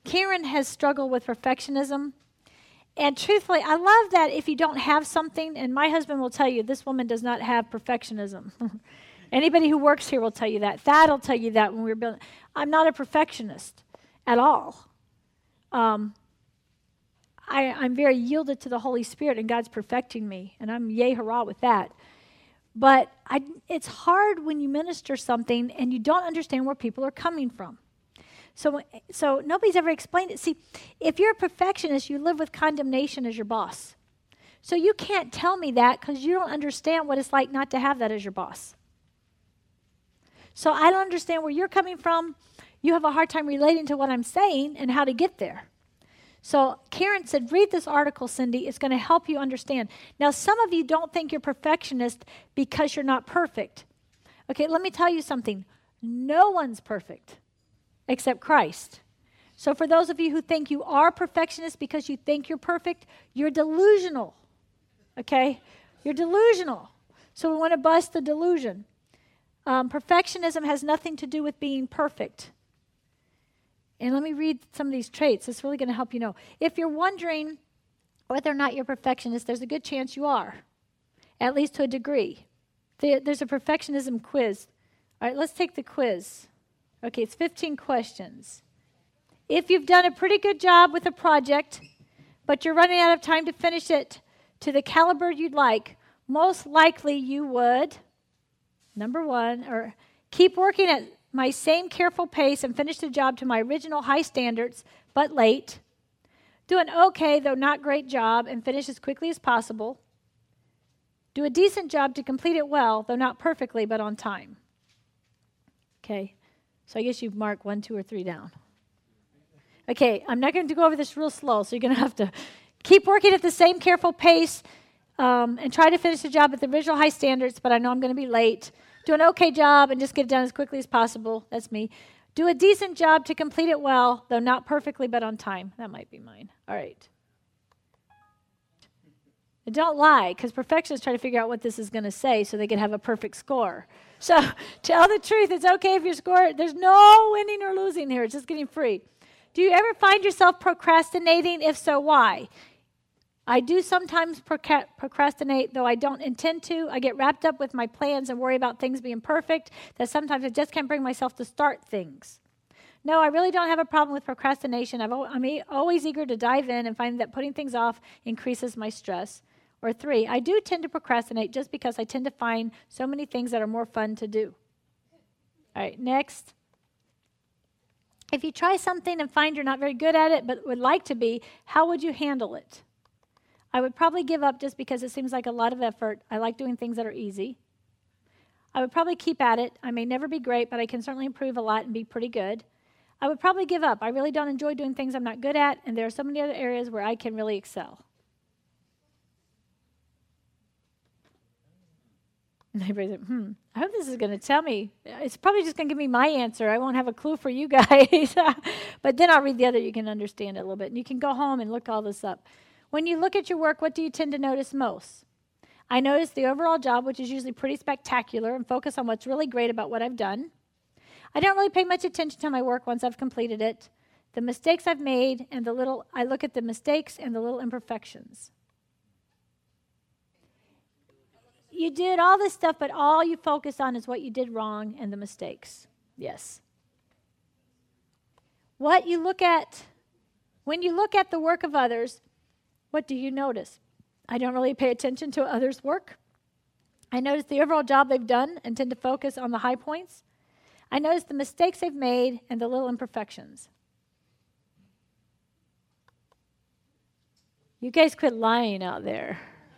Karen has struggled with perfectionism. And truthfully, I love that if you don't have something, and my husband will tell you, this woman does not have perfectionism. Anybody who works here will tell you that. Thad'll tell you that when we were building. I'm not a perfectionist at all. I'm very yielded to the Holy Spirit, and God's perfecting me, and I'm yay hurrah with that. But it's hard when you minister something and you don't understand where people are coming from. So nobody's ever explained it. See, if you're a perfectionist, you live with condemnation as your boss. So you can't tell me that because you don't understand what it's like not to have that as your boss. So I don't understand where you're coming from. You have a hard time relating to what I'm saying and how to get there. So Karen said, read this article, Cindy. It's going to help you understand. Now, some of you don't think you're perfectionist because you're not perfect. Okay, let me tell you something. No one's perfect except Christ. So for those of you who think you are perfectionist because you think you're perfect, you're delusional. Okay? You're delusional. So we want to bust the delusion. Perfectionism has nothing to do with being perfect. And let me read some of these traits. It's really going to help you know. If you're wondering whether or not you're a perfectionist, there's a good chance you are, at least to a degree. There's a perfectionism quiz. All right, let's take the quiz. Okay, it's 15 questions. If you've done a pretty good job with a project, but you're running out of time to finish it to the caliber you'd like, most likely you would, number one, or keep working at my same careful pace and finish the job to my original high standards, but late. Do an okay, though not great job and finish as quickly as possible. Do a decent job to complete it well, though not perfectly, but on time. Okay, so I guess you've marked 1, 2, or 3 down. Okay, I'm not going to go over this real slow, so you're going to have to keep working at the same careful pace and try to finish the job at the original high standards, but I know I'm going to be late. Do an okay job and just get it done as quickly as possible. That's me. Do a decent job to complete it well, though not perfectly, but on time. That might be mine. All right. And don't lie, because perfectionists try to figure out what this is going to say so they can have a perfect score. So tell the truth. It's okay if you score. There's no winning or losing here. It's just getting free. Do you ever find yourself procrastinating? If so, why? I do sometimes procrastinate, though I don't intend to. I get wrapped up with my plans and worry about things being perfect, that sometimes I just can't bring myself to start things. No, I really don't have a problem with procrastination. I'm always eager to dive in and find that putting things off increases my stress. Or 3, I do tend to procrastinate just because I tend to find so many things that are more fun to do. All right, next. If you try something and find you're not very good at it but would like to be, how would you handle it? I would probably give up just because it seems like a lot of effort. I like doing things that are easy. I would probably keep at it. I may never be great, but I can certainly improve a lot and be pretty good. I would probably give up. I really don't enjoy doing things I'm not good at, and there are so many other areas where I can really excel. And everybody's like, I hope this is going to tell me. It's probably just going to give me my answer. I won't have a clue for you guys. But then I'll read the other. You can understand it a little bit. And you can go home and look all this up. When you look at your work, what do you tend to notice most? I notice the overall job, which is usually pretty spectacular, and focus on what's really great about what I've done. I don't really pay much attention to my work once I've completed it. The mistakes I've made and I look at the mistakes and the little imperfections. You did all this stuff, but all you focus on is what you did wrong and the mistakes. Yes. When you look at the work of others, what do you notice? I don't really pay attention to others' work. I notice the overall job they've done and tend to focus on the high points. I notice the mistakes they've made and the little imperfections. You guys quit lying out there.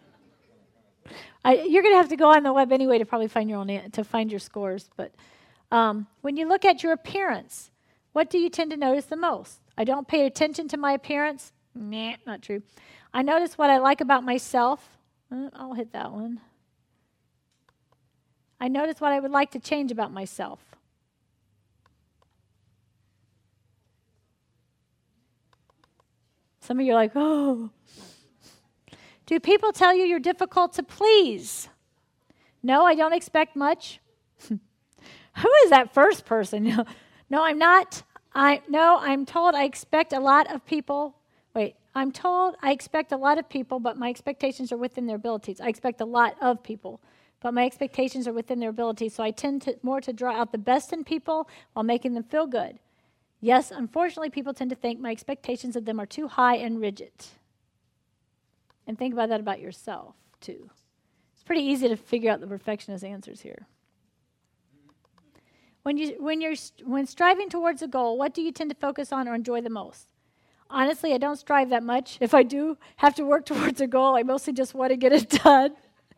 You're going to have to go on the web anyway to probably find your scores. But when you look at your appearance, what do you tend to notice the most? I don't pay attention to my appearance. Nah, not true. I notice what I like about myself. I'll hit that one. I notice what I would like to change about myself. Some of you are like, oh. Do people tell you you're difficult to please? No, I don't expect much. Who is that first person? No, I'm not. I'm told I expect a lot of people. Wait, I'm told I expect a lot of people, but my expectations are within their abilities. I expect a lot of people, but my expectations are within their abilities. So I tend more to draw out the best in people while making them feel good. Yes, unfortunately, people tend to think my expectations of them are too high and rigid. And think about that about yourself, too. It's pretty easy to figure out the perfectionist answers here. When striving towards a goal, what do you tend to focus on or enjoy the most? Honestly, I don't strive that much. If I do have to work towards a goal, I mostly just want to get it done.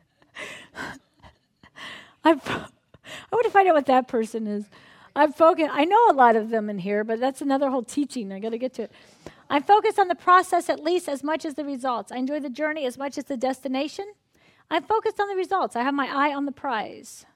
I want to find out what that person is. I know a lot of them in here, but that's another whole teaching. I got to get to it. I focus on the process at least as much as the results. I enjoy the journey as much as the destination. I'm focused on the results. I have my eye on the prize.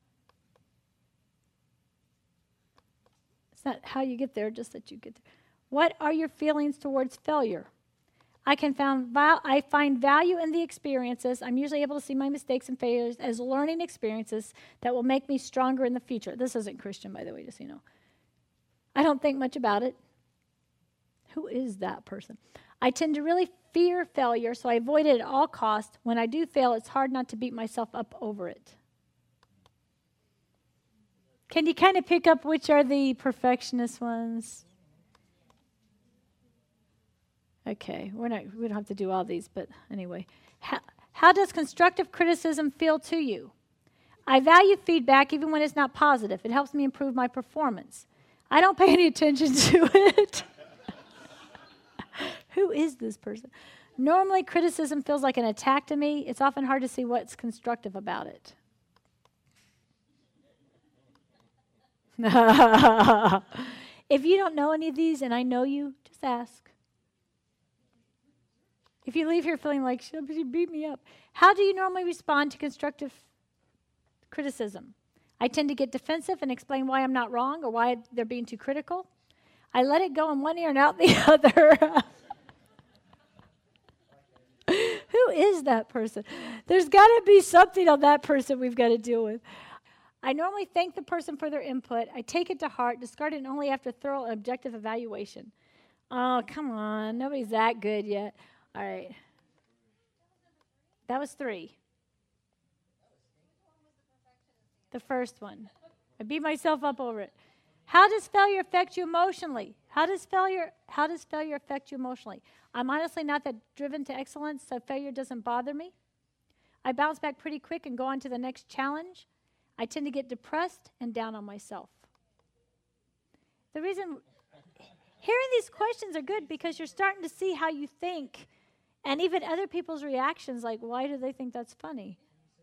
It's not how you get there, just that you get there. What are your feelings towards failure? I find value in the experiences. I'm usually able to see my mistakes and failures as learning experiences that will make me stronger in the future. This isn't Christian, by the way, just so you know. I don't think much about it. Who is that person? I tend to really fear failure, so I avoid it at all costs. When I do fail, it's hard not to beat myself up over it. Can you kind of pick up which are the perfectionist ones? Okay, we don't have to do all these, but anyway. How does constructive criticism feel to you? I value feedback even when it's not positive. It helps me improve my performance. I don't pay any attention to it. Who is this person? Normally, criticism feels like an attack to me. It's often hard to see what's constructive about it. If you don't know any of these and I know you, just ask. If you leave here feeling like, she beat me up. How do you normally respond to constructive criticism? I tend to get defensive and explain why I'm not wrong or why they're being too critical. I let it go in one ear and out the other. Who is that person? There's got to be something on that person we've got to deal with. I normally thank the person for their input. I take it to heart, discard it only after thorough and objective evaluation. Oh, come on. Nobody's that good yet. All right. That was 3. The first one. I beat myself up over it. How does failure affect you emotionally? How does failure affect you emotionally? I'm honestly not that driven to excellence, so failure doesn't bother me. I bounce back pretty quick and go on to the next challenge. I tend to get depressed and down on myself. The reason hearing these questions are good because you're starting to see how you think and even other people's reactions, like, why do they think that's funny?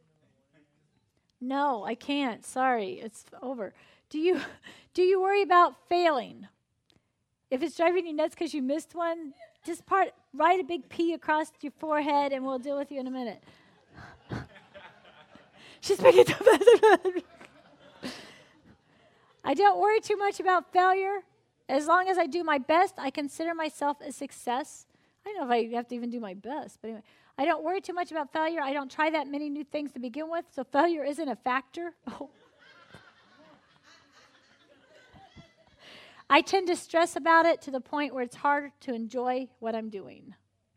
No, I can't. Sorry, it's over. Do you worry about failing? If it's driving you nuts because you missed one, just write a big P across your forehead and we'll deal with you in a minute. She's making I don't worry too much about failure. As long as I do my best, I consider myself a success. I don't know if I have to even do my best, but anyway. I don't worry too much about failure. I don't try that many new things to begin with, so failure isn't a factor. I tend to stress about it to the point where it's hard to enjoy what I'm doing.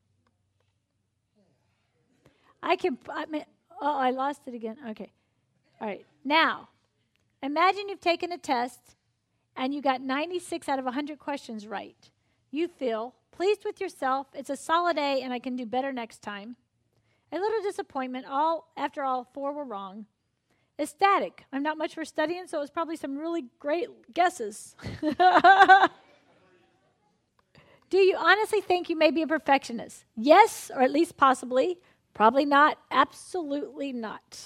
I lost it again. Okay. All right. Now, imagine you've taken a test and you got 96 out of 100 questions right. You feel pleased with yourself. It's a solid A and I can do better next time. A little disappointment. After all, 4 were wrong. Ecstatic. I'm not much for studying, so it was probably some really great guesses. Do you honestly think you may be a perfectionist? Yes, or at least possibly. Probably not. Absolutely not.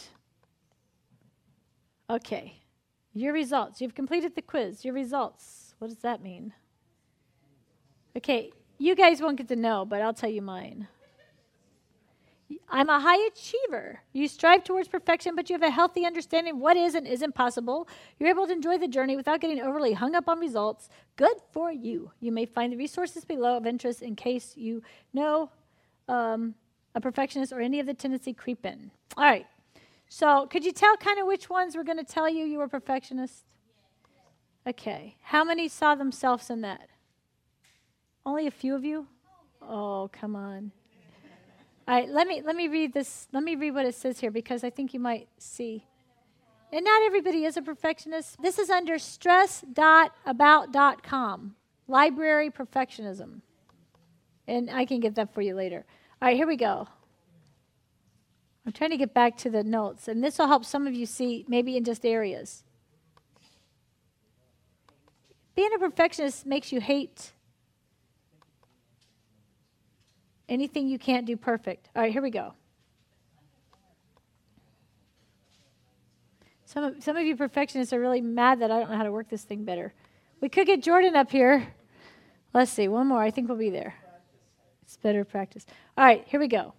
Okay. Your results. You've completed the quiz. Your results. What does that mean? Okay. You guys won't get to know, but I'll tell you mine. I'm a high achiever. You strive towards perfection, but you have a healthy understanding of what is and isn't possible. You're able to enjoy the journey without getting overly hung up on results. Good for you. You may find the resources below of interest in case you know a perfectionist or any of the tendency creep in. All right. So could you tell kind of which ones were going to tell you were perfectionists? Okay. How many saw themselves in that? Only a few of you? Oh, come on. All right, let me read this. Let me read what it says here because I think you might see. And not everybody is a perfectionist. This is under stress.about.com. Library perfectionism. And I can get that for you later. All right, here we go. I'm trying to get back to the notes, and this will help some of you see maybe in just areas. Being a perfectionist makes you hate anything you can't do perfect. All right, here we go. Some of you perfectionists are really mad that I don't know how to work this thing better. We could get Jordan up here. Let's see, one more. I think we'll be there. It's better practice. All right, here we go.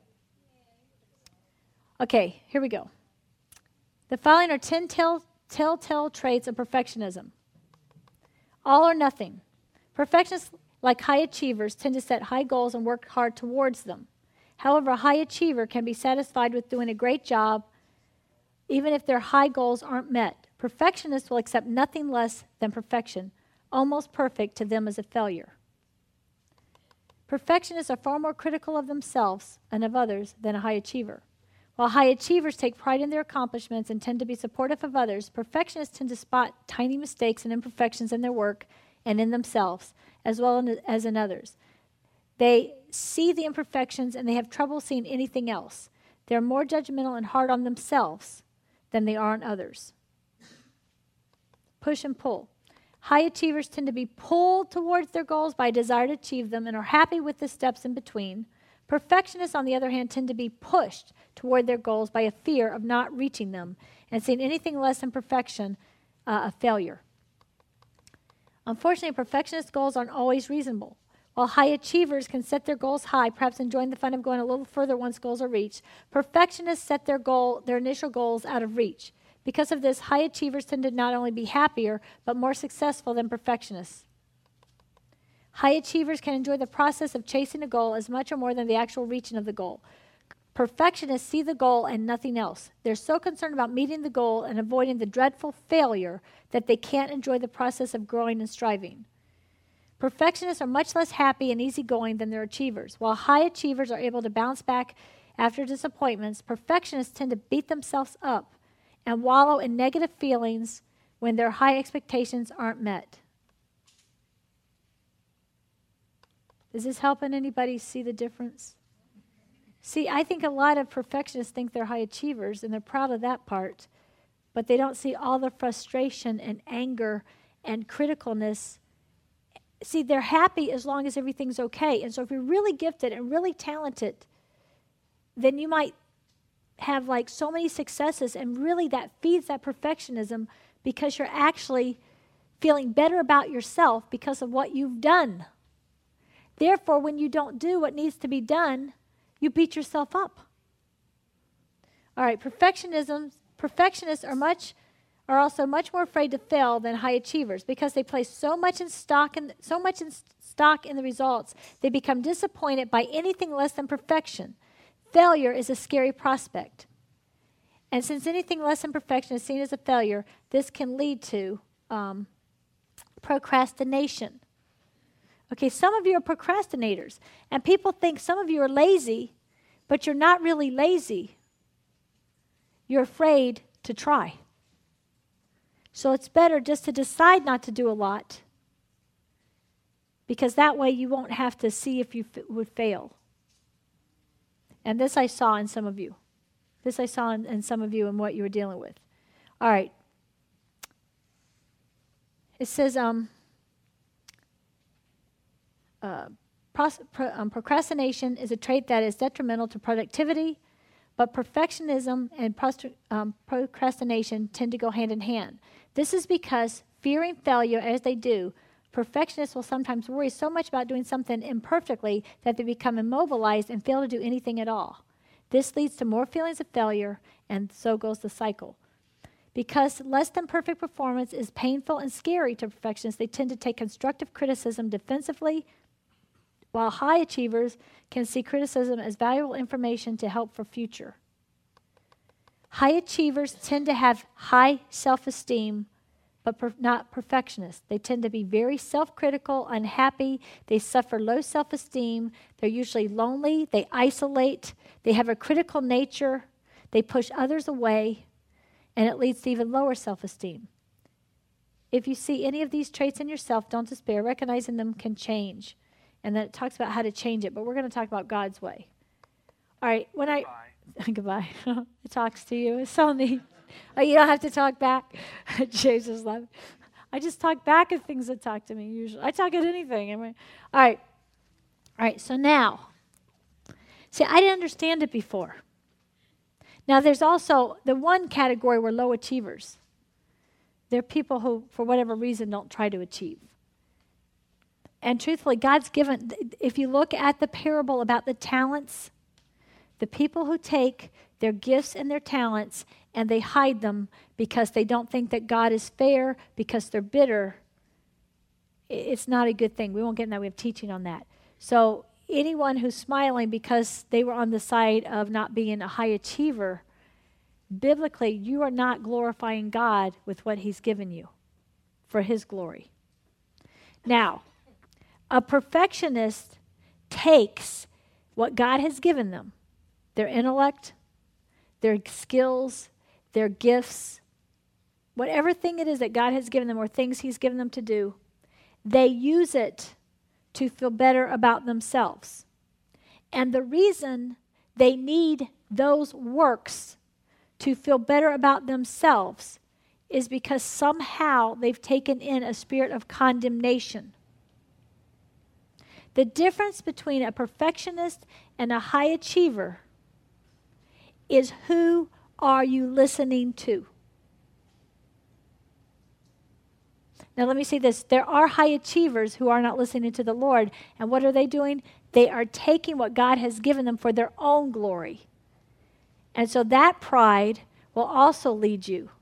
Okay, here we go. The following are 10 telltale traits of perfectionism. All or nothing. Perfectionists, like high achievers, tend to set high goals and work hard towards them. However, a high achiever can be satisfied with doing a great job even if their high goals aren't met. Perfectionists will accept nothing less than perfection. Almost perfect to them is a failure. Perfectionists are far more critical of themselves and of others than a high achiever. While high achievers take pride in their accomplishments and tend to be supportive of others, perfectionists tend to spot tiny mistakes and imperfections in their work and in themselves, as well as in others. They see the imperfections and they have trouble seeing anything else. They're more judgmental and hard on themselves than they are on others. Push and pull. High achievers tend to be pulled towards their goals by a desire to achieve them and are happy with the steps in between. Perfectionists, on the other hand, tend to be pushed toward their goals by a fear of not reaching them and seeing anything less than perfection a failure. Unfortunately, perfectionist goals aren't always reasonable. While high achievers can set their goals high, perhaps enjoying the fun of going a little further once goals are reached, perfectionists set their initial goals out of reach. Because of this, high achievers tend to not only be happier, but more successful than perfectionists. High achievers can enjoy the process of chasing a goal as much or more than the actual reaching of the goal. Perfectionists see the goal and nothing else. They're so concerned about meeting the goal and avoiding the dreadful failure that they can't enjoy the process of growing and striving. Perfectionists are much less happy and easygoing than their achievers. While high achievers are able to bounce back after disappointments, perfectionists tend to beat themselves up and wallow in negative feelings when their high expectations aren't met. Is this helping anybody see the difference? See, I think a lot of perfectionists think they're high achievers, and they're proud of that part, but they don't see all the frustration and anger and criticalness. See, they're happy as long as everything's okay. And so if you're really gifted and really talented, then you might have like so many successes, and really that feeds that perfectionism because you're actually feeling better about yourself because of what you've done. Therefore, when you don't do what needs to be done, you beat yourself up. All right, perfectionists are also much more afraid to fail than high achievers because they place so much stock in the results. They become disappointed by anything less than perfection. Failure is a scary prospect. And since anything less than perfection is seen as a failure, this can lead to procrastination. Okay, some of you are procrastinators, and people think some of you are lazy, but you're not really lazy. You're afraid to try. So it's better just to decide not to do a lot, because that way you won't have to see if you would fail. And this I saw in some of you. This I saw in some of you and what you were dealing with. All right. It says, procrastination is a trait that is detrimental to productivity, but perfectionism and procrastination tend to go hand in hand. This is because, fearing failure as they do, perfectionists will sometimes worry so much about doing something imperfectly that they become immobilized and fail to do anything at all. This leads to more feelings of failure, and so goes the cycle. Because less than perfect performance is painful and scary to perfectionists, they tend to take constructive criticism defensively, while high achievers can see criticism as valuable information to help for future. High achievers tend to have high self-esteem but not perfectionists. They tend to be very self-critical, unhappy. They suffer low self-esteem. They're usually lonely. They isolate. They have a critical nature. They push others away, and it leads to even lower self-esteem. If you see any of these traits in yourself, don't despair. Recognizing them can change. And then it talks about how to change it, but we're going to talk about God's way. All right, goodbye. It talks to you. It's so neat. Oh, you don't have to talk back. Jesus love. I just talk back at things that talk to me usually. I talk at anything. All right, so now, see, I didn't understand it before. Now, there's also the one category where low achievers. They're people who, for whatever reason, don't try to achieve. And truthfully, God's given, if you look at the parable about the talents, the people who take their gifts and their talents and they hide them because they don't think that God is fair, because they're bitter, it's not a good thing. We won't get in that. We have teaching on that. So anyone who's smiling because they were on the side of not being a high achiever, biblically, you are not glorifying God with what he's given you for his glory. Now, a perfectionist takes what God has given them, their intellect, their skills, their gifts, whatever thing it is that God has given them or things he's given them to do, they use it to feel better about themselves. And the reason they need those works to feel better about themselves is because somehow they've taken in a spirit of condemnation. The difference between a perfectionist and a high achiever is who are you listening to? Now let me say this. There are high achievers who are not listening to the Lord. And what are they doing? They are taking what God has given them for their own glory. And so that pride will also lead you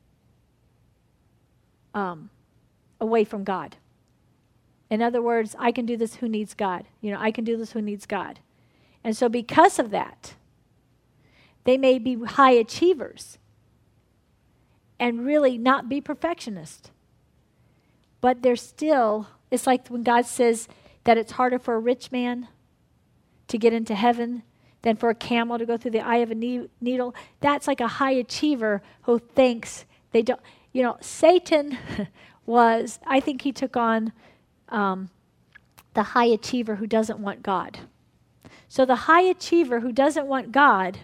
away from God. In other words, I can do this, who needs God? I can do this, who needs God? And so because of that, they may be high achievers and really not be perfectionists. But they're still, it's like when God says that it's harder for a rich man to get into heaven than for a camel to go through the eye of a needle. That's like a high achiever who thinks they don't. Satan was, I think he took on the high achiever who doesn't want God. So the high achiever who doesn't want God,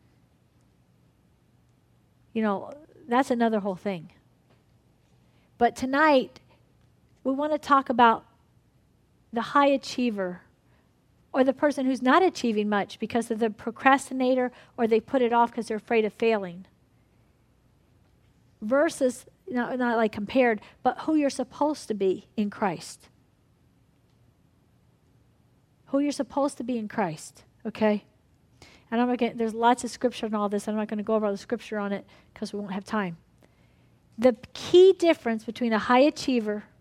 that's another whole thing. But tonight, we want to talk about the high achiever or the person who's not achieving much because of the procrastinator or they put it off because they're afraid of failing. Versus, not like compared, but who you're supposed to be in Christ. Who you're supposed to be in Christ, okay? And there's lots of scripture on all this. I'm not going to go over all the scripture on it because we won't have time. The key difference between a high achiever